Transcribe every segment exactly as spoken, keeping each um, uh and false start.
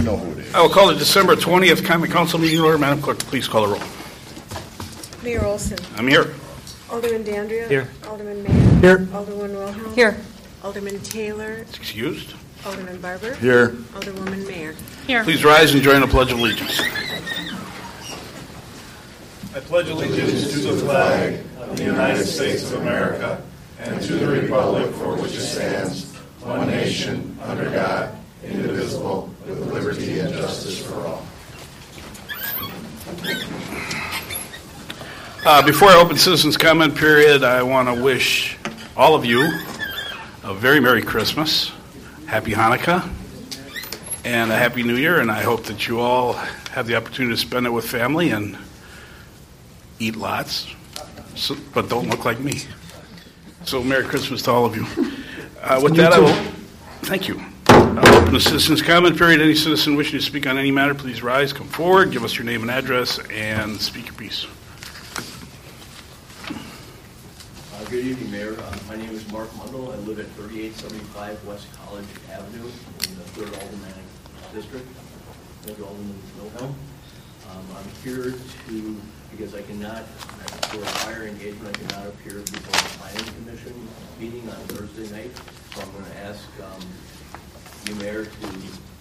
know who it is. I will call the December twentieth Common Council meeting order. Madam Clerk, please call the roll. Mayor Olson. I'm here. Alderman Dandria. Here. Alderman Mayor. Here. Alderman Wilhelm. Here. Alderman Taylor. Excused. Alderman Barber. Here. Alderwoman Mayer. Here. Please rise and join the Pledge of Allegiance. I pledge allegiance to the flag of the United States of America and to the republic for which it stands, one nation, under God, indivisible, with liberty and justice for all. Uh, before I open citizens' comment period, I want to wish all of you a very Merry Christmas, Happy Hanukkah, and a Happy New Year, and I hope that you all have the opportunity to spend it with family and eat lots, so, but don't look like me. So Merry Christmas to all of you. Uh, with that, I will, thank you. I'll open the citizens' comment period. Any citizen wishing to speak on any matter, please rise, come forward, give us your name and address, and speak your piece. Uh, good evening, Mayor. Uh, my name is Mark Mundell. I live at thirty-eight seventy-five West College Avenue in the third Aldermanic District. Thank you, Alderman Wilhelm. Um, I'm here to, because I cannot, for a prior engagement, I cannot appear before the Planning Commission meeting on Thursday night. So I'm going to ask um, you, Mayor, to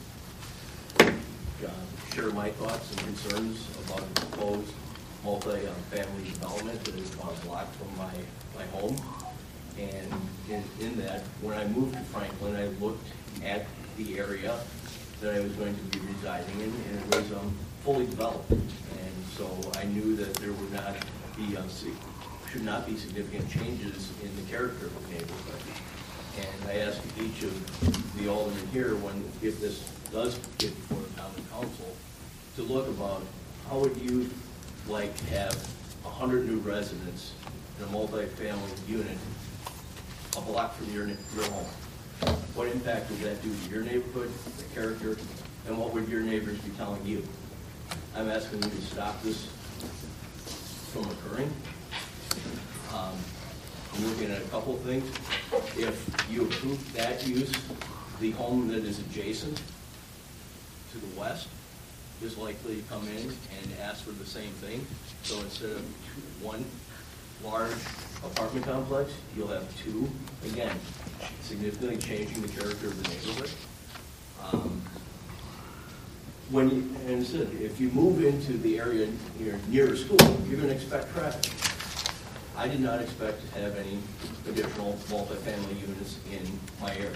uh, share my thoughts and concerns about the proposed multi-family development that is about a block from my, my home. And in, in that, when I moved to Franklin, I looked at the area that I was going to be residing in, and it was um, fully developed. And so I knew that there would not be, uh, should not be significant changes in the character of the neighborhood. And I asked each of the aldermen here, when if this does get before the Common Council, to look about how would you like to have one hundred new residents in a multi-family unit a block from your, your home? What impact would that do to your neighborhood, the character, and what would your neighbors be telling you? I'm asking you to stop this from occurring. Um, I'm looking at a couple of things. If you approve that use, the home that is adjacent to the west is likely to come in and ask for the same thing. So instead of two, one large apartment complex, you'll have two. Again, significantly changing the character of the neighborhood. Um, when you, and instead, if you move into the area near, near a school, you're going to expect traffic. I did not expect to have any additional multifamily units in my area.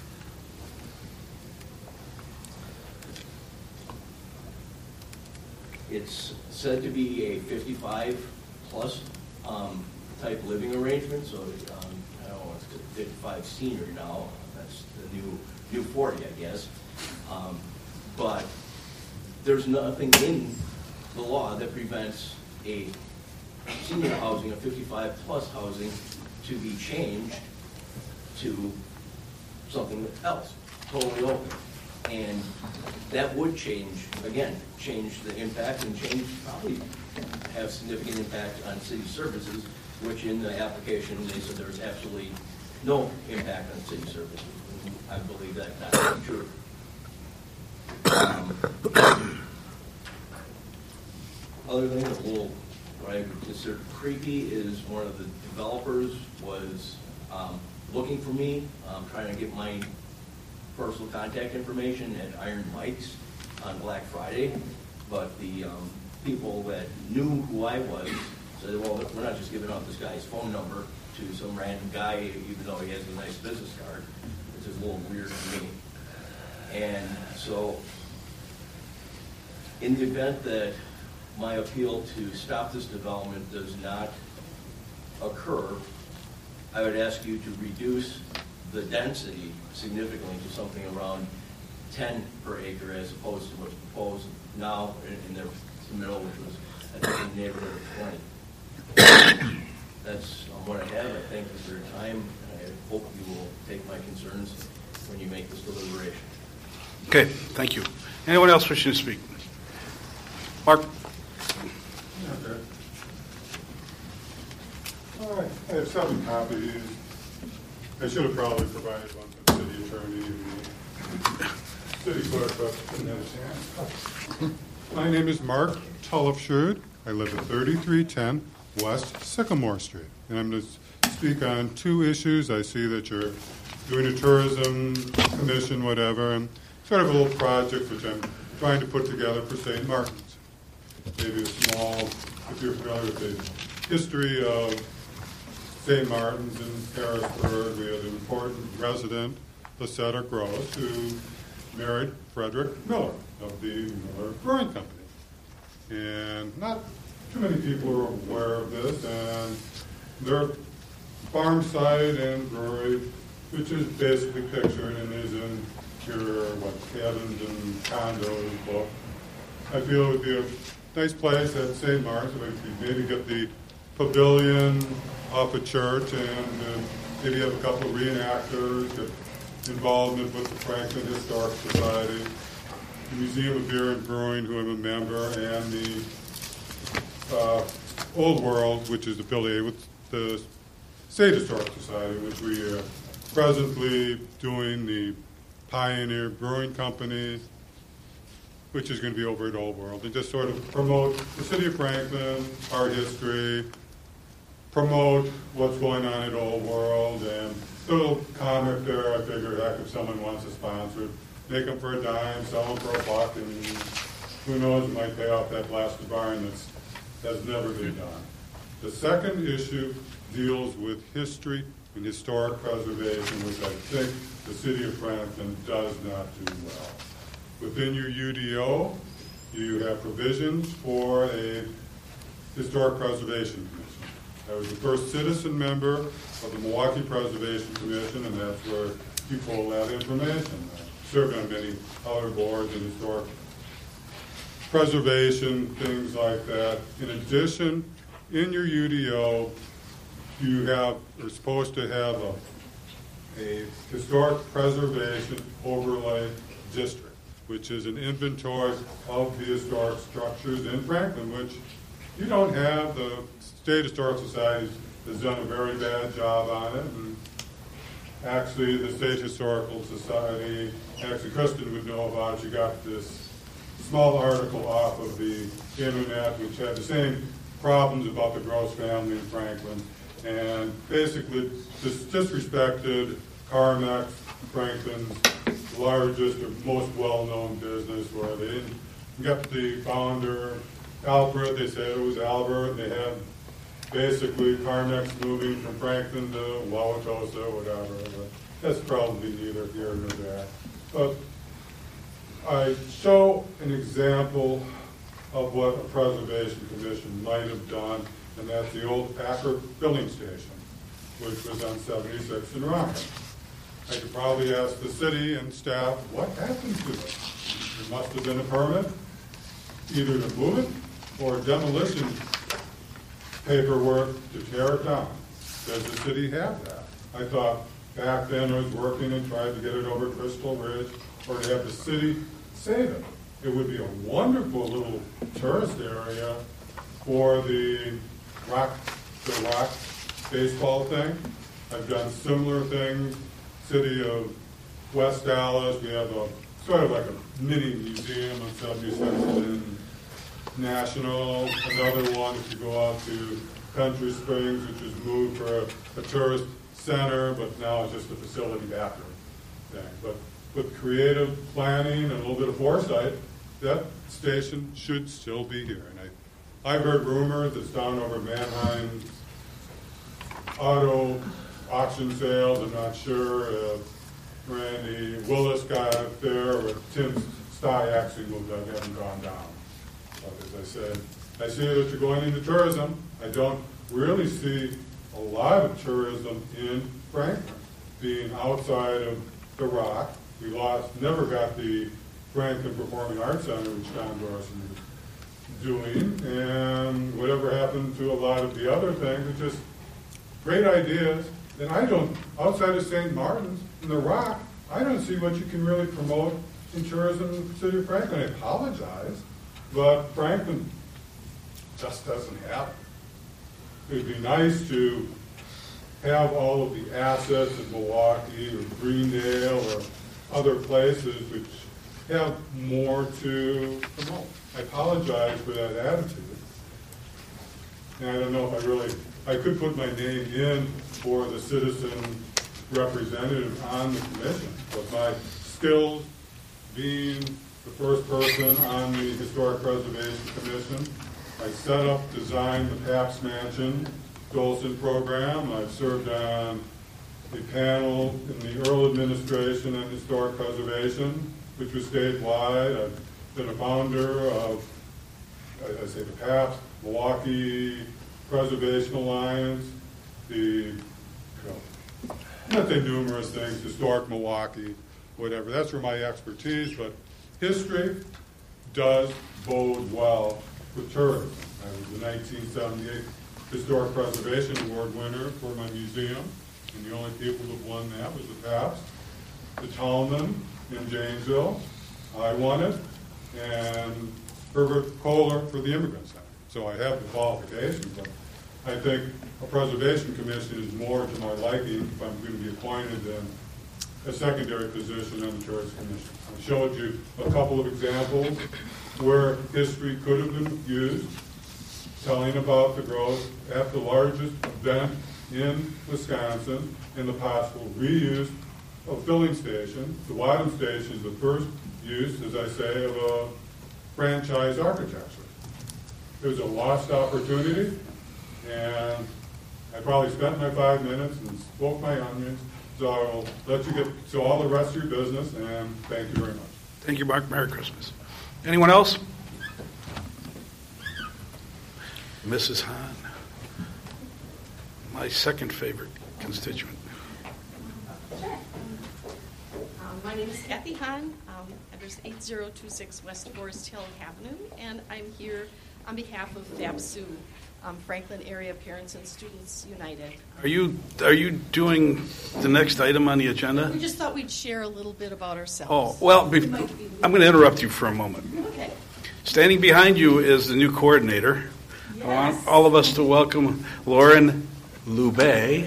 It's said to be a fifty-five plus um, type living arrangement, so um, I don't know, it's fifty-five senior now. That's the new new forty, I guess. Um, but there's nothing in the law that prevents a senior housing, a fifty-five plus housing, to be changed to something else, totally open. And that would change, again, change the impact and change, probably have significant impact on city services, which in the application they said there's absolutely no impact on city services. I believe that not to be true. Um, other thing that's a little, what I would consider creepy is one of the developers was um, looking for me, um, trying to get my personal contact information at Iron Mike's on Black Friday, but the um, people that knew who I was said, well, we're not just giving out this guy's phone number to some random guy, even though he has a nice business card. It's just a little weird to me. And so, in the event that my appeal to stop this development does not occur, I would ask you to reduce the density significantly to something around ten per acre as opposed to what's proposed now in, in the middle, which was I think in the neighborhood of twenty. That's um, what I have. I thank you for your time, and I hope you will take my concerns when you make this deliberation. Okay, thank you. Anyone else wishing to speak? Mark? Okay. All right, I have seven copies. I should have probably provided one to the city attorney. city clerk, but didn't have a chance. My name is Mark Tullifsherd. I live at thirty-three ten West Sycamore Street. And I'm going to speak on two issues. I see that you're doing a tourism commission, whatever, and sort of a little project which I'm trying to put together for Saint Martin's. Maybe a small, if you're familiar with the history of Saint Martin's in Harrisburg, we have an important resident, Lucetta Gross, who married Frederick Miller of the Miller Brewing Company. And not too many people are aware of this, and their farm site and brewery, which is basically pictured and is in your what cabins and condos book. I feel it would be a nice place at Saint Martin's. We could maybe get the pavilion off a church and uh, maybe have a couple of reenactors, get involvement with the Franklin Historic Society, the Museum of Beer and Brewing, who I'm a member, and the uh, Old World, which is affiliated with the State Historic Society, which we are presently doing the Pioneer Brewing Company, which is going to be over at Old World, and just sort of promote the city of Franklin, our history, promote what's going on at Old World, and a little comic there. I figure, heck, if someone wants to sponsor it, make them for a dime, sell them for a buck, and who knows, it might pay off that blasted barn that's has never been done. The second issue deals with history and historic preservation, which I think the city of Franklin does not do well. Within your U D O, you have provisions for a historic preservation commission. I was the first citizen member of the Milwaukee Preservation Commission, and that's where you pull that information. I served on many other boards and historic preservation, things like that. In addition, in your U D O, you have, are supposed to have a, a historic preservation overlay district, which is an inventory of the historic structures in Franklin, which you don't have. The State Historic Society has done a very bad job on it. And actually, the State Historical Society, actually Kristen would know about it, you got this small article off of the internet which had the same problems about the Gross family in Franklin, and basically dis- disrespected Carmex, Franklin's largest or most well-known business, where they didn't get the founder, Albert, they said it was Albert, they had basically Carmex moving from Franklin to Wauwatosa, whatever, but that's probably neither here nor there. But I show an example of what a preservation commission might have done, and that's the old Packer filling station, which was on seventy-sixth and Rocket. I could probably ask the city and staff, what happened to it? There must have been a permit, either to move it or demolition paperwork to tear it down. Does the city have that? I thought back then I was working and tried to get it over Crystal Ridge, or to have the city save it. It would be a wonderful little tourist area for the rock, the rock baseball thing. I've done similar things. City of West Dallas, we have a sort of like a mini museum on seventy-sixth and National. Another one, if you go out to Country Springs, which was moved for a, a tourist center, but now it's just a facility bathroom thing. But with creative planning and a little bit of foresight, that station should still be here. And I, I've heard rumors it's down over Mannheim's auto auction sales. I'm not sure if Randy Willis got up there, or Tim Stye actually moved up, haven't gone down. But as I said, I see that you're going into tourism. I don't really see a lot of tourism in Franklin, being outside of the Rock. We lost, never got the Franklin Performing Arts Center, which Don Dorson is doing, and whatever happened to a lot of the other things. It's just great ideas. And I don't, outside of Saint Martin's and the Rock, I don't see what you can really promote in tourism in the city of Franklin. I apologize, but Franklin just doesn't have it. It would be nice to have all of the assets in Milwaukee or Greendale or other places which have more to promote. I apologize for that attitude. And I don't know if I really, I could put my name in for the citizen representative on the commission, but my skills being the first person on the Historic Preservation Commission, I set up, designed the Pabst Mansion Dolson program. I've served on the panel in the Earl administration on historic preservation, which was statewide. I've been a founder of, I say the Pabst, Milwaukee Preservation Alliance, the, you know, not say numerous things, Historic Milwaukee, whatever. That's where my expertise, but history does bode well for tourism. I was the nineteen seventy-eight Historic Preservation Award winner for my museum, and the only people that won that was the Pabst, the Tallman in Janesville. I won it, and Herbert Kohler for the Immigrant Center. So I have the qualifications, but I think a preservation commission is more to my liking if I'm going to be appointed than a secondary position on the tourist commission. I showed you a couple of examples where history could have been used, telling about the growth at the largest event in Wisconsin and the possible reuse of filling station. The Wadham Station is the first use, as I say, of a franchise architecture. It was a lost opportunity, and I probably spent my five minutes and spoke my onions, so I'll let you get to all the rest of your business, and thank you very much. Thank you, Mark. Merry Christmas. Anyone else? Missus Hahn, my second favorite constituent. Sure. Um, my name is Kathy Hahn. Um, address eight zero two six West Forest Hill Avenue, and I'm here on behalf of FAPSU, um, Franklin Area Parents and Students United. Are you are you doing the next item on the agenda? We just thought we'd share a little bit about ourselves. Oh, well, be, I'm going to interrupt you for a moment. Okay. Standing behind you is the new coordinator. Yes. I want all of us to welcome Lauren Lubay.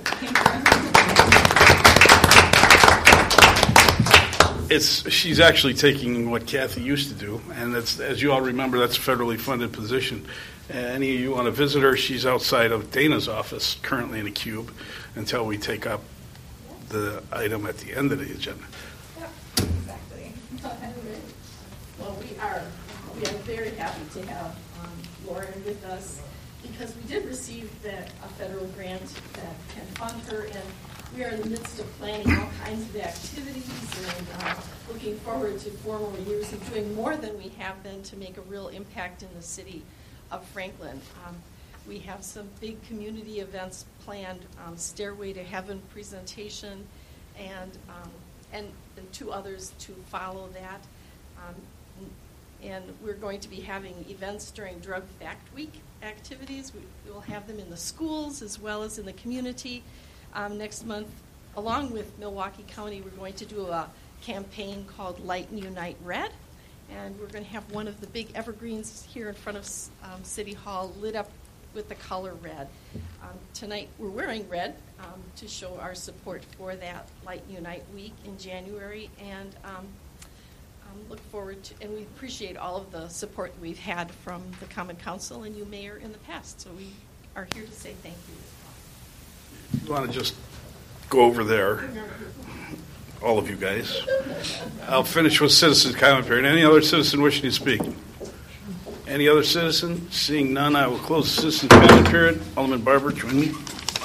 It's she's actually taking what Kathy used to do, and it's, as you all remember, that's a federally funded position. Any of you want to visit her, she's outside of Dana's office, currently in a cube, until we take up the item at the end of the agenda. Yep, exactly. Well, we are we are very happy to have um, Lauren with us because we did receive that a federal grant that can fund her, and we are in the midst of planning all kinds of activities and uh, looking forward to four more years of doing more than we have been to make a real impact in the city of Franklin. Um, we have some big community events planned, um, Stairway to Heaven presentation, and, um, and and two others to follow that. Um, and we're going to be having events during Drug Fact Week activities. We, we will have them in the schools as well as in the community. Um, next month, along with Milwaukee County, we're going to do a campaign called Light and Unite Red, and we're going to have one of the big evergreens here in front of um, City Hall lit up with the color red. Um, tonight, we're wearing red um, to show our support for that Light and Unite week in January, and um, um, look forward to, and we appreciate all of the support we've had from the Common Council and you, Mayor, in the past. So we are here to say thank you. You want to just go over there, all of you guys. I'll finish with citizen comment period. Any other citizen wishing to speak? Any other citizen? Seeing none, I will close the citizen comment period. Alderman Barber, join me.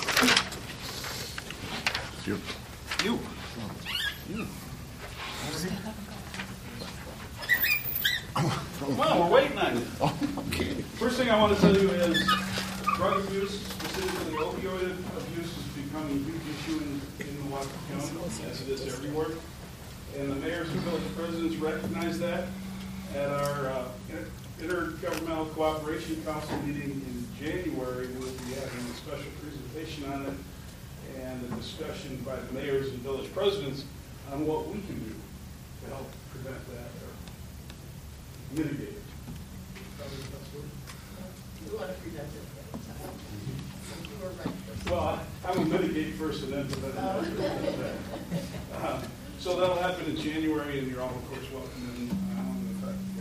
You. You. You. Come on, we're waiting on you. Okay. First thing I want to tell you is drug abuse, specifically opioid abuse, is becoming a huge issue in, in Milwaukee County, as it is everywhere. And the mayors and village presidents recognize that at our uh, Intergovernmental Cooperation Council meeting in January. We'll be having a special presentation on it and a discussion by the mayors and village presidents on what we can do to help prevent that or mitigate it. Probably the best word. We want to prevent it. You were right. Well, I will mitigate first and then prevent it. Uh, so so that'll happen in January, and you're all, of course, welcome in. I don't know if I can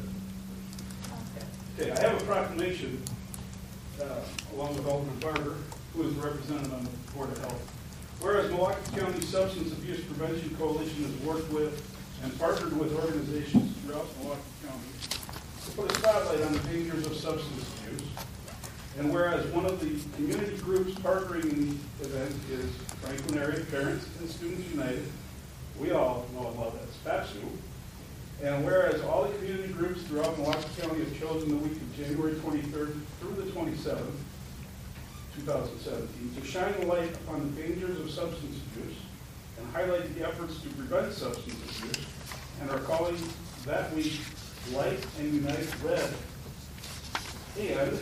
get about that. Okay, I have a proclamation uh, along with Alderman Barber, who is represented on the Board of Health. Whereas Milwaukee County Substance Abuse Prevention Coalition has worked with and partnered with organizations throughout Milwaukee County to put a spotlight on the dangers of substance abuse. And whereas one of the community groups partnering in the event is Franklin Area Parents and Students United, we all know and love that, SPAPSU. And whereas all the community groups throughout Milwaukee County have chosen the week of January twenty-third through the twenty-seventh, two thousand seventeen, to shine a light upon the dangers of substance abuse and highlight the efforts to prevent substance abuse, and are calling that week Light and Unite Red. And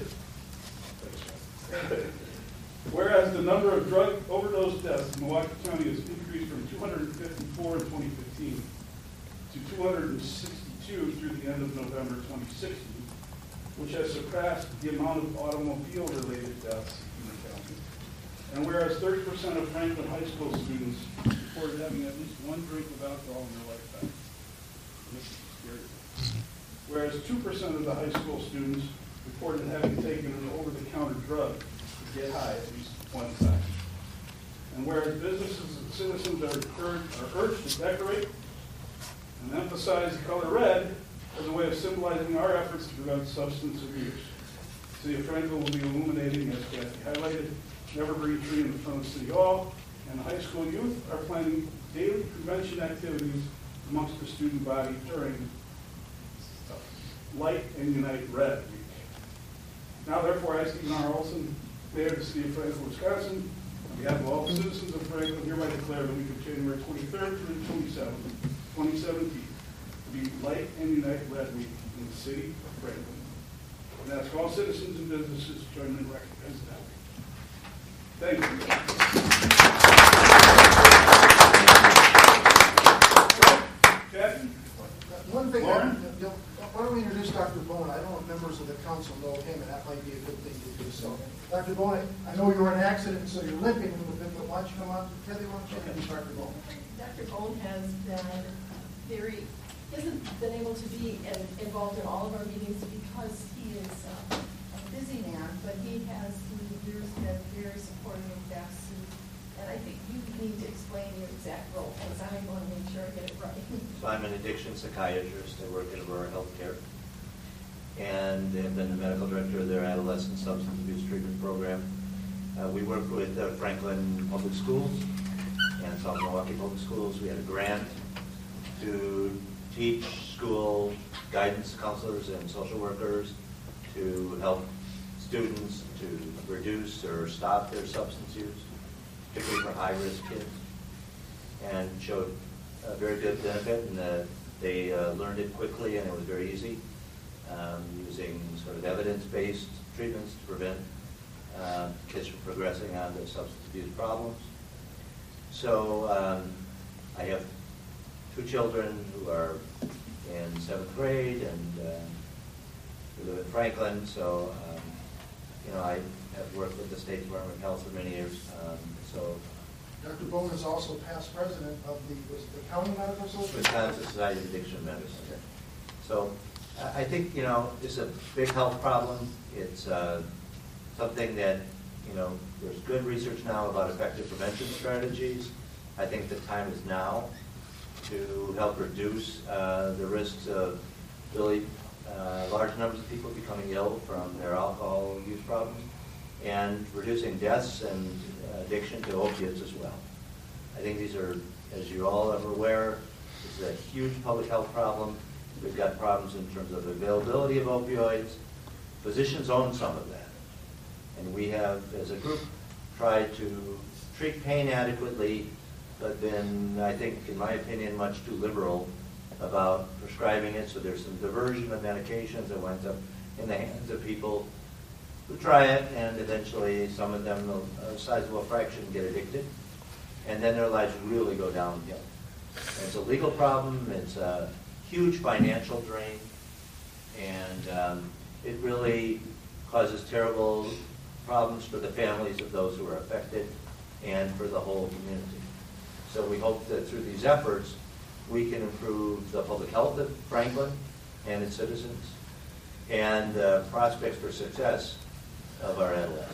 whereas the number of drug overdose deaths in Milwaukee County has increased from two hundred fifty-four in twenty fifteen to two hundred sixty-two through the end of November twenty sixteen, which has surpassed the amount of automobile-related deaths in the county. And whereas thirty percent of Franklin High School students reported having at least one drink of alcohol in their lifetime. This is scary. Whereas two percent of the high school students reported having taken an over-the-counter drug to get high at least one time. And whereas businesses and citizens are encouraged, are urged to decorate and emphasize the color red as a way of symbolizing our efforts to prevent substance abuse. City of Franklin will be illuminating, as Kathy highlighted, an evergreen tree in the front of City Hall, and the high school youth are planning daily prevention activities amongst the student body during Light and Unite Red Week. Now, therefore, I, Stephen R. Olson, Mayor of the City of Franklin, Wisconsin, on behalf of all the citizens of Franklin, hereby declare the week of January twenty-third through the twenty-seventh, twenty seventeen, to be Light and Unite Red Week in the City of Franklin. And ask all citizens and businesses to join me in recognizing that week. Thank you. Kathy? One thing, Lauren? I- you know, why don't we introduce Doctor Bowen? I don't know if members of the council know him, and that might be a good thing to do. So, Doctor Bowen, I know you were in an accident, so you're limping a little bit, but why don't you come up? Kathy, why don't you introduce Doctor Bowen? Doctor Bowen has been very, hasn't been able to be in- involved in all of our meetings because he is uh, a busy man, but he has through the years been very supportive of F A S U. And I think you need to explain your exact role, because I want to make sure I get it right. So I'm an addiction psychiatrist. I work at Aurora Healthcare, and have been the medical director of their adolescent substance abuse treatment program. Uh, we work with uh, Franklin Public Schools and South Milwaukee Public Schools. We had a grant to teach school guidance counselors and social workers to help students to reduce or stop their substance use, particularly for high-risk kids, and showed a very good benefit, and uh, they uh, learned it quickly, and it was very easy, um, using sort of evidence-based treatments to prevent uh, kids from progressing on to substance abuse problems. So um, I have two children who are in seventh grade, and uh, we live in Franklin, so um, you know, I have worked with the State Department of Health for many years, um, so Doctor Bowen is also past president of the, was it the County Medical Association? Wisconsin Society of Addiction Medicine. So I I think, you know, it's a big health problem. It's uh, something that, you know, there's good research now about effective prevention strategies. I think the time is now to help reduce uh, the risks of really uh, large numbers of people becoming ill from their alcohol use problems, and reducing deaths and addiction to opiates as well. I think these are, as you all are aware, this is a huge public health problem. We've got problems in terms of availability of opioids. Physicians own some of that. And we have, as a group, tried to treat pain adequately, but then I think, in my opinion, much too liberal about prescribing it. So there's some diversion of medications that winds up in the hands of people who try it, and eventually some of them, a sizable fraction, get addicted, and then their lives really go downhill. And it's a legal problem, it's a huge financial drain, and um, it really causes terrible problems for the families of those who are affected and for the whole community. So we hope that through these efforts, we can improve the public health of Franklin and its citizens and the prospects for success of our adolescents.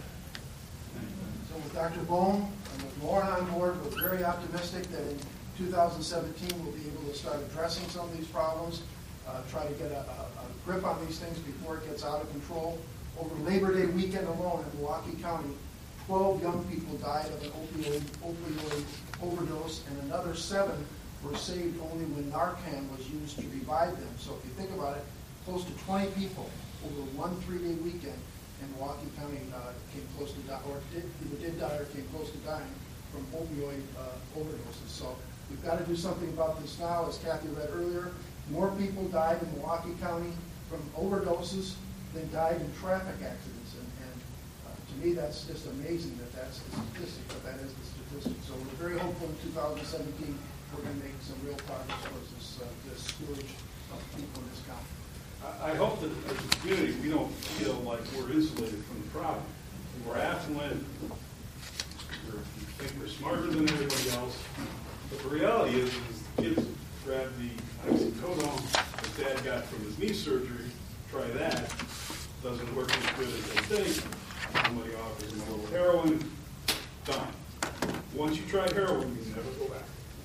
So with Doctor Bone and with Lauren on board, we're very optimistic that in two thousand seventeen we'll be able to start addressing some of these problems, uh, try to get a, a, a grip on these things before it gets out of control. Over Labor Day weekend alone in Milwaukee County, twelve young people died of an opioid, opioid overdose, and another seven were saved only when Narcan was used to revive them. So if you think about it, close to twenty people over one three-day weekend in Milwaukee County uh, came close to die, or did, either did die or came close to dying from opioid uh, overdoses. So we've got to do something about this now. As Kathy read earlier, more people died in Milwaukee County from overdoses than died in traffic accidents. And, and uh, to me, that's just amazing that that's the statistic, but that is the statistic. So we're very hopeful in two thousand seventeen we're going to make some real progress towards this, uh, this scourge of people in this county. I I hope that as a community, we don't feel like we're insulated from the problem. We're affluent, we're, we think we're smarter than everybody else, but the reality is, is the kids grab the oxycodone that Dad got from his knee surgery, try that, doesn't work as good as they think, somebody offers them a little heroin, done. Once you try heroin, you never go back.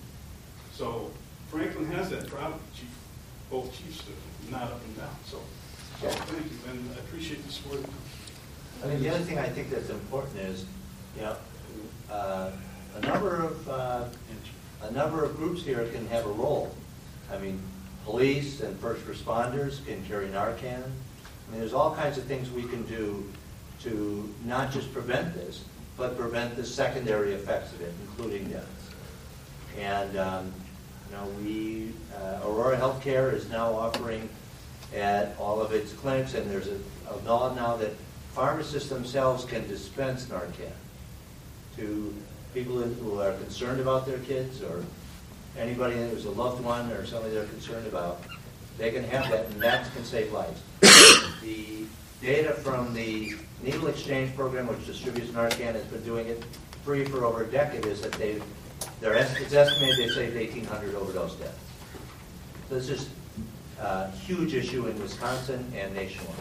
So Franklin has that problem, chief, both chiefs do, not up and down. So, so thank you, and I appreciate the support. I mean, the other thing I think that's important is, you know, uh, a number of uh, a number of groups here can have a role. I mean, police and first responders can carry Narcan. I mean, there's all kinds of things we can do to not just prevent this, but prevent the secondary effects of it, including deaths. And um, you know, we uh, Aurora Healthcare is now offering at all of its clinics, and there's a, a law now that pharmacists themselves can dispense Narcan to people who are concerned about their kids or anybody who's a loved one or somebody they're concerned about. They can have that, and that can save lives. The data from the Needle Exchange Program, which distributes Narcan, has been doing it free for over a decade, is that they've, they're, it's estimated they've saved eighteen hundred overdose deaths. So this is a huge issue in Wisconsin and nationwide.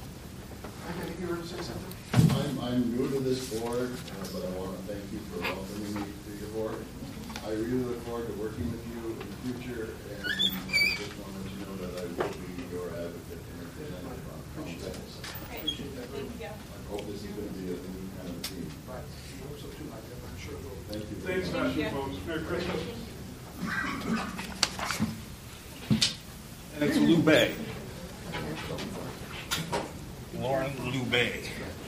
I think you were to say something. I'm, I'm new to this board, uh, but I want to thank you for welcoming me to your board. I really look forward to working with you in the future, and I just want to let you know that I will be your advocate and representative on council. Appreciate that very much. I hope this is going to be a new kind of team. Right. I hope so too, Mike. I'm sure it will. Thank you. Thanks, Master folks. Merry Christmas. And it's Lou Bay. Lauren Lou Bay.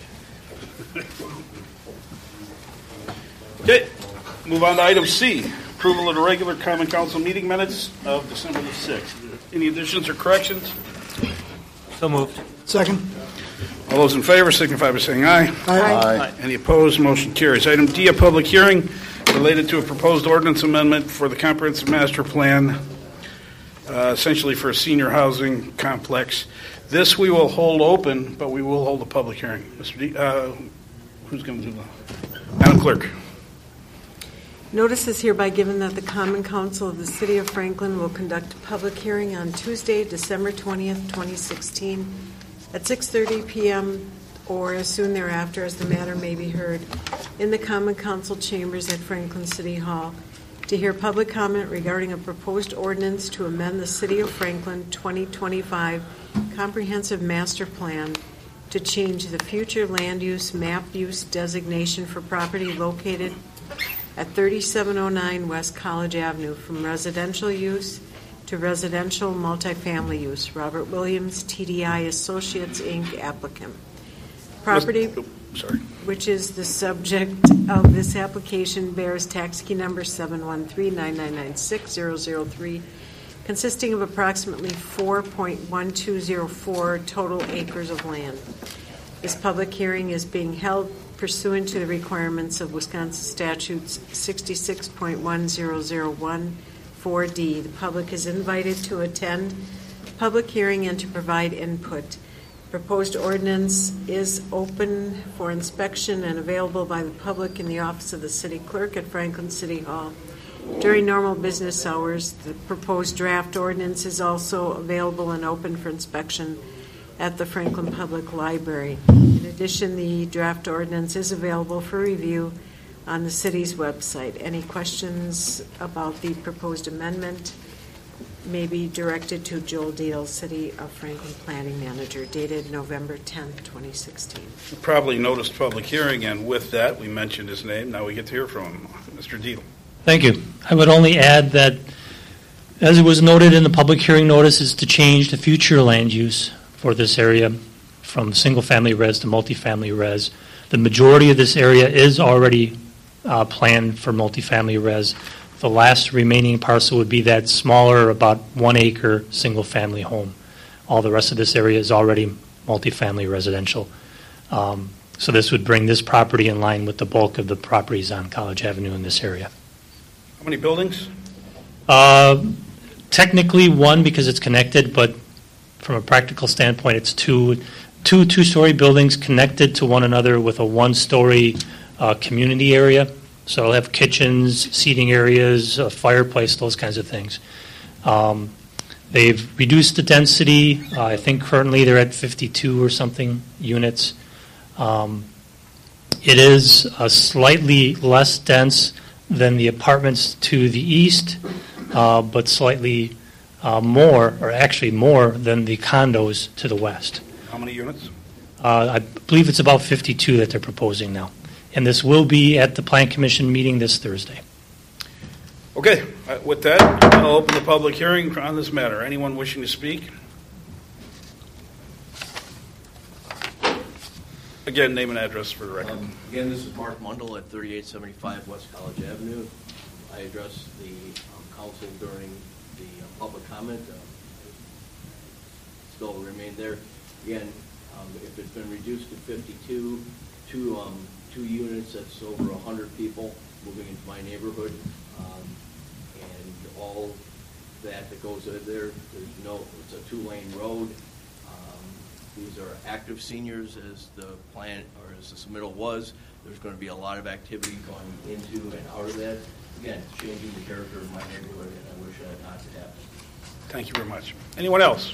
Okay, move on to item C, approval of the regular common council meeting minutes of December the sixth. Any additions or corrections? So moved. Second. All those in favor signify by saying aye. Aye. Any opposed? Motion carries. Item D, a public hearing related to a proposed ordinance amendment for the comprehensive master plan, uh, essentially for a senior housing complex. This we will hold open, but we will hold a public hearing. Mister D, uh, who's going to do that? Madam Clerk. Notice is hereby given that the Common Council of the City of Franklin will conduct a public hearing on Tuesday, December twentieth, twenty sixteen, at six thirty p.m. or as soon thereafter as the matter may be heard in the Common Council chambers at Franklin City Hall to hear public comment regarding a proposed ordinance to amend the City of Franklin twenty twenty-five Comprehensive Master Plan to change the future land use map use designation for property located at thirty-seven oh nine West College Avenue from residential use to residential multifamily use. Robert Williams, T D I Associates, Incorporated, applicant. Property, Oh, sorry. which is the subject of this application, bears tax key number seven one three nine nine nine six zero zero three, consisting of approximately four point one two zero four total acres of land. This public hearing is being held pursuant to the requirements of Wisconsin statutes sixty-six point one zero zero one four D. The public is invited to attend public hearing and to provide input. Proposed ordinance is open for inspection and available by the public in the office of the city clerk at Franklin City Hall. during normal business hours. The proposed draft ordinance is also available and open for inspection at the Franklin Public Library. In addition, the draft ordinance is available for review on the city's website. Any questions about the proposed amendment may be directed to Joel Deal, City of Franklin Planning Manager, dated November tenth, twenty sixteen. You probably noticed public hearing, and with that, we mentioned his name. Now we get to hear from him. Mister Deal. Thank you. I would only add that, as it was noted in the public hearing notice, is to change the future land use for this area from single-family res to multifamily res. The majority of this area is already uh, planned for multifamily res. The last remaining parcel would be that smaller, about one acre single-family home. All the rest of this area is already multifamily residential. Um, so this would bring this property in line with the bulk of the properties on College Avenue in this area. How many buildings? Uh, technically one, because it's connected, but from a practical standpoint, it's two, two two-story buildings connected to one another with a one-story uh, community area. So it'll have kitchens, seating areas, a fireplace, those kinds of things. Um, they've reduced the density. Uh, I think currently they're at fifty-two or something units. Um, it is uh, slightly less dense than the apartments to the east, uh, but slightly uh, more, or actually more, than the condos to the west. How many units? Uh, I believe it's about fifty-two that they're proposing now. And this will be at the Plan Commission meeting this Thursday. Okay, uh, with that, I'll open the public hearing on this matter. Anyone wishing to speak? Again, name and address for the record. Um, Again, this is Mark Mundell at thirty-eight seventy-five West College Avenue. I addressed the um, council during the uh, public comment. Uh, Still remain there. Again, um, if it's been reduced to fifty-two, two, um, two units, that's over one hundred people moving into my neighborhood. Um, and all that that goes in there, there's no, it's a two-lane road. Um, These are active seniors, as the plan, or as the submittal was. There's going to be a lot of activity going into and out of that. Again, changing the character of my neighborhood, and I wish that not to happen. Thank you very much. Anyone else?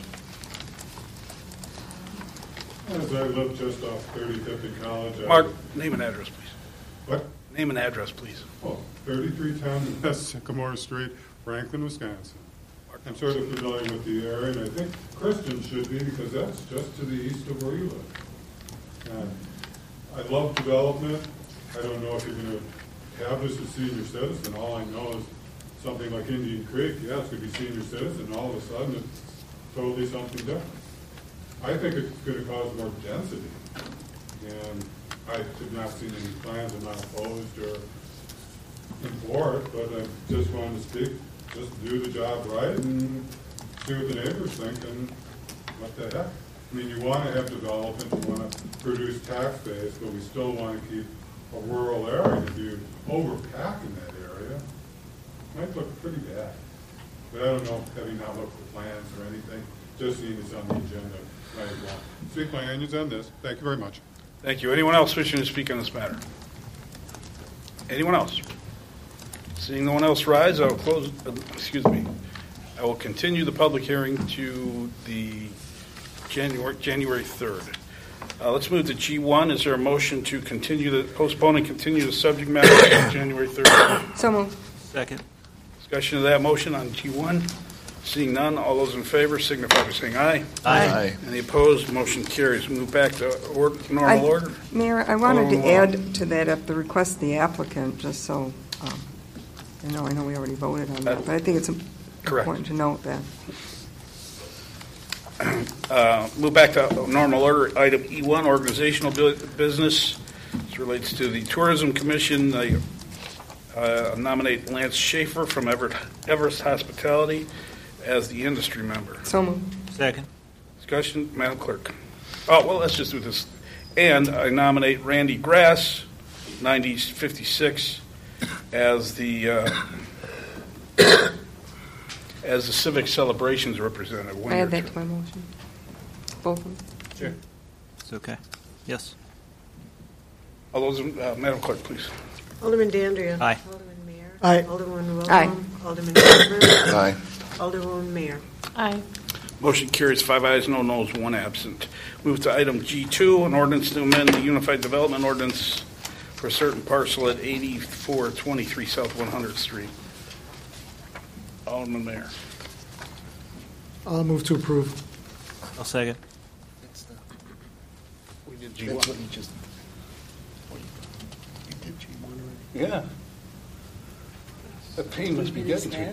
As I live just off thirty-fifth and College. I Mark, live- name and address, please. What? Name and address, please. Oh, thirty-three ten West Sycamore Street, Franklin, Wisconsin. I'm sort of familiar with the area, and I think Kristen should be, because that's just to the east of where you live. And I love development. I don't know if you're going to have this as senior citizen. All I know is something like Indian Creek, yeah, it's going to be senior citizen, and all of a sudden it's totally something different. I think it's going to cause more density, and I have not seen any plans. I'm not opposed or in for it, but I just wanted to speak, just do the job right and see what the neighbors think, and what the heck. I mean, you want to have development, you want to produce tax base, but we still want to keep a rural area. If you overpack in that area, it might look pretty bad. But I don't know, having not looked at plans or anything, just seeing this on the agenda. I will speak my opinions on this. Thank you very much. Thank you. Anyone else wishing to speak on this matter? Anyone else? Seeing no one else rise, I will close, uh, excuse me, I will continue the public hearing to the January, January third. Uh, let's move to G one. Is there a motion to continue the, postpone and continue the subject matter to January third? So moved. Second. Discussion of that motion on G one. Seeing none, all those in favor signify by saying aye. Aye. Any opposed? Motion carries. Move back to or, normal I- order. Mayor, I wanted to Oh, add to that at the request of the applicant, just so, um, I know, I know we already voted on that, but I think it's Correct. important to note that. Uh, move back to normal order. Item E one, organizational bu- business. This relates to the Tourism Commission. They uh, nominate Lance Schaefer from Everett, Everest Hospitality as the industry member. So moved. Second. Discussion, Madam Clerk. Oh, well, let's just do this. And I nominate Randy Grass, ninety fifty-six, as the uh, as the Civic Celebrations representative. I add that to my motion. Both of them. Sure. It's okay. Yes. All those, in- uh, Madam Clerk, please. Alderman Dandria. Aye. Alderman Mayor. Aye. Alderman Wilhelm. Aye. Alderman Garber. Aye. Alderwoman Mayor. Aye. Motion carries five ayes, no noes, one absent. Move to item G two, an ordinance to amend the Unified Development Ordinance for a certain parcel at eighty-four twenty-three South one hundredth Street. Alderman Mayor. I'll move to approve. I'll second. We did G one. That's what you just, you did G one already? Yeah. That pain must be getting to you.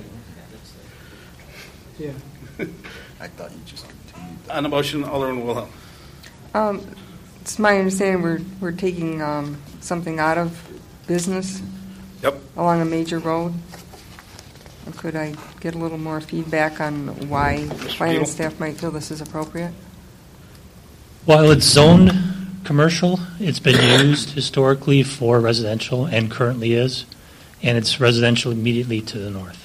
Yeah. I thought you just continued. On the motion, Alderman Wilhelm. Um, It's my understanding we're, we're taking um, something out of business Yep. along a major road. Or could I get a little more feedback on why planning Beal? staff might feel this is appropriate? While it's zoned commercial, it's been used historically for residential and currently is, and it's residential immediately to the north.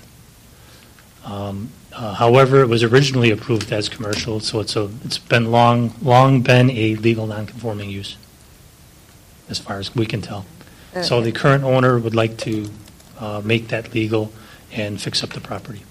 Um, uh, however, it was originally approved as commercial, so it's a it's been long long been a legal nonconforming use, as far as we can tell. So the current owner would like to uh, make that legal and fix up the property.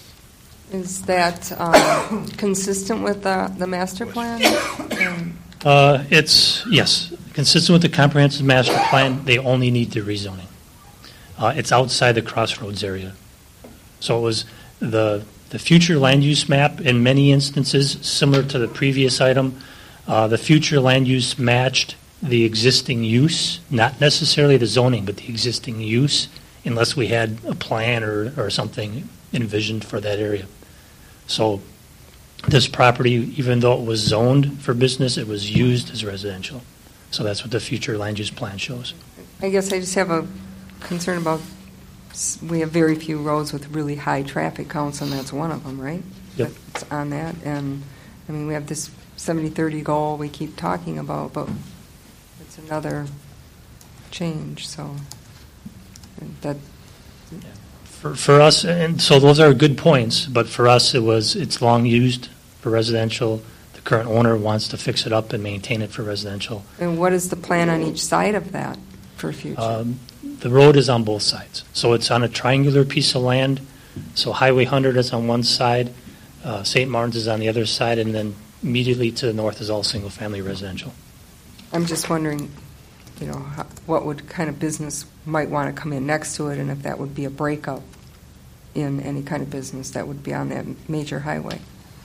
Is that um, consistent with the, the master plan? Um, Uh, it's, yes, consistent with the comprehensive master plan, they only need the rezoning. Uh, it's outside the crossroads area. So it was the, the future land use map, in many instances, similar to the previous item, uh, the future land use matched the existing use, not necessarily the zoning, but the existing use, unless we had a plan or, or something envisioned for that area. So this property, even though it was zoned for business, it was used as residential. So that's what the future land use plan shows. I guess I just have a concern about, s- we have very few roads with really high traffic counts, and that's one of them, right? Yep. It's on that, and, I mean, we have this seventy thirty goal we keep talking about, but it's another change, so that, For, for us, and so those are good points, but for us, it was, it's long used for residential. The current owner wants to fix it up and maintain it for residential. and what is the plan on each side of that for future? Um, The road is on both sides. So it's on a triangular piece of land. So Highway one hundred is on one side, uh, Saint Martin's is on the other side, and then immediately to the north is all single-family residential. I'm just wondering, you know, how- what would kind of business might want to come in next to it, and if that would be a breakup in any kind of business that would be on that major highway.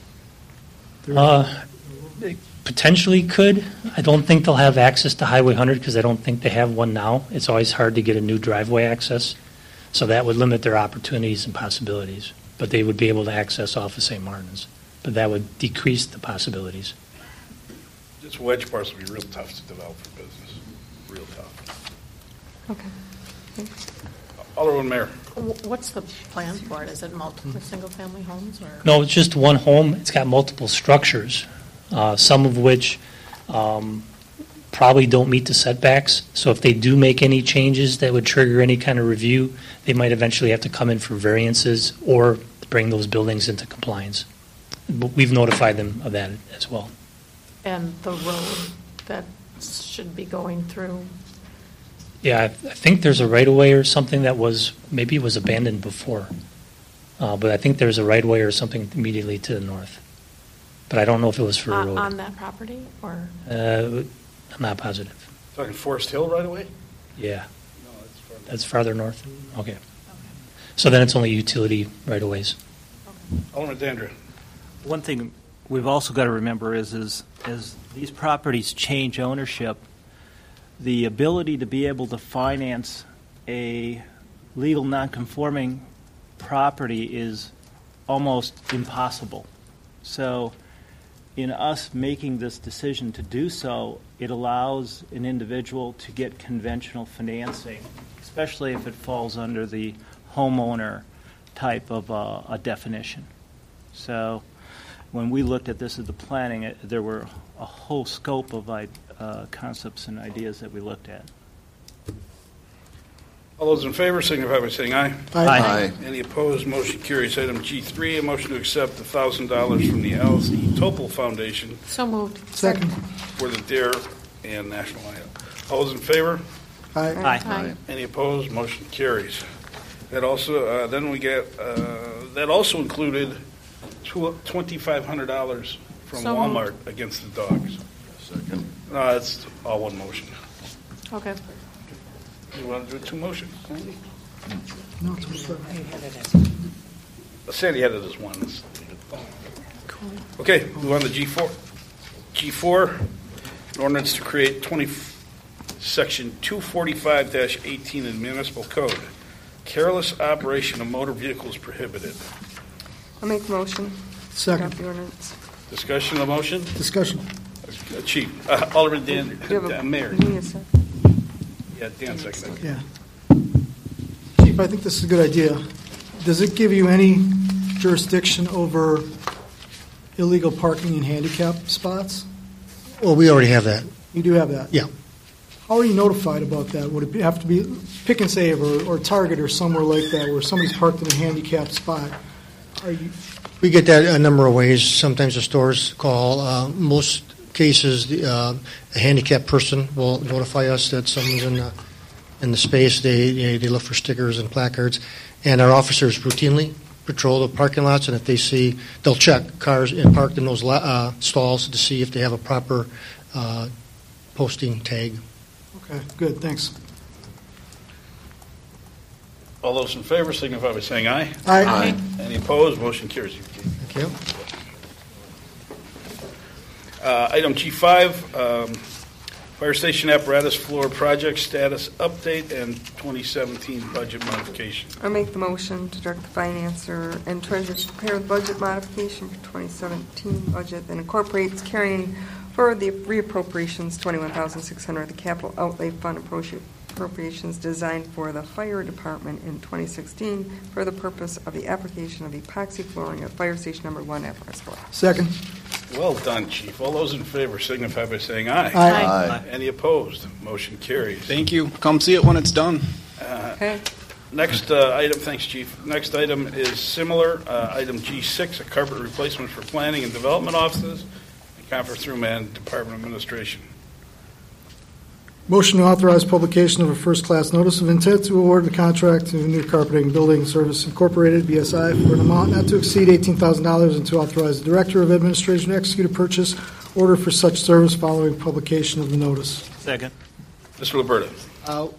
Uh, they potentially could. I don't think they'll have access to Highway one hundred because I don't think they have one now. It's always hard to get a new driveway access, so that would limit their opportunities and possibilities. But they would be able to access off of Saint Martin's, but that would decrease the possibilities. This wedge parcel would be real tough to develop for business. Real tough. Okay. Thanks. Alderman Mayor. Wh- What's the plan for it? Is it multiple single-family homes or? No, it's just one home. It's got multiple structures, uh, some of which um, probably don't meet the setbacks. So if they do make any changes that would trigger any kind of review, they might eventually have to come in for variances or bring those buildings into compliance. But we've notified them of that as well. And the road that should be going through? Yeah, I I think there's a right-of-way or something that was, maybe it was abandoned before. Uh, But I think there's a right-of-way or something immediately to the north. But I don't know if it was for a On road. on that property, or? Uh, I'm not positive. Talking Forest Hill right away? Yeah, No, that's far. that's farther north. Okay. So then it's only utility right-of-ways. Alderman Dandria. One thing we've also got to remember is, is as these properties change ownership, the ability to be able to finance a legal nonconforming property is almost impossible. So in us making this decision to do so, it allows an individual to get conventional financing, especially if it falls under the homeowner type of uh, a definition. So when we looked at this at the planning, it, there were a whole scope of uh, concepts and ideas that we looked at. All those in favor signify by saying aye. Aye. Any opposed? Motion carries. Item G three, a motion to accept one thousand dollars from the Alice E. Topol Foundation So moved. Second. for the D A R E and National Idol. All those in favor? Aye. Aye. Aye. Any opposed? Motion carries. That also, uh, then we get, uh, that also included twenty-five hundred dollars from So moved. Walmart against the dogs. Second. No, it's all one motion. Okay. You want to do two motions? No, it's all Sandy had it as one. Let's leave it. Okay, move on to G four. G four, an ordinance to create twenty, section two forty-five eighteen in municipal code. Careless operation of motor vehicles prohibited. I'll make the motion. Second. Adopt the ordinance. Discussion of the motion? Discussion. Uh, Chief, uh, Alderman Dan, Do you have a- uh, Mayor. you need a second? Yeah, Dan seconded. Yeah. Chief, I think this is a good idea. Does it give you any jurisdiction over illegal parking in handicap spots? Well, we already have that. You do have that? Yeah. How are you notified about that? Would it be- have to be Pick and Save or, or Target or somewhere like that where somebody's parked in a handicapped spot? Are you, We get that a number of ways. Sometimes the stores call. Uh, most cases, the, uh, a handicapped person will notify us that someone's in the, in the space. They, they they look for stickers and placards. And our officers routinely patrol the parking lots, and if they see, they'll check cars in parked in those la- uh, stalls to see if they have a proper uh, posting tag. okay, good, thanks. All those in favor signify by saying aye. Aye. Any opposed? Motion carries. Thank you. Uh, Item G five, um, Fire Station Apparatus Floor Project Status Update and twenty seventeen Budget Modification. I'll make the motion to direct the financer and treasurer to prepare the budget modification for twenty seventeen budget that incorporates carrying forward the reappropriations twenty-one thousand six hundred dollars of the capital outlay fund appro- appropriations designed for the fire department in twenty sixteen for the purpose of the application of epoxy flooring at fire station number one Apparatus Floor. Second. Well done, Chief. All those in favor signify by saying aye. Aye. Aye. Any opposed? Motion carries. Thank you. Come see it when it's done. Okay. Next uh, item, thanks, Chief. Next item is similar. Uh, Item G six, a carpet replacement for planning and development offices, and conference room and department administration. Motion to authorize publication of a first-class notice of intent to award the contract to New Carpeting Building Service Incorporated, B S I, for an amount not to exceed eighteen thousand dollars and to authorize the Director of Administration to execute a purchase order for such service following publication of the notice. Second. Mister Liberta. Uh,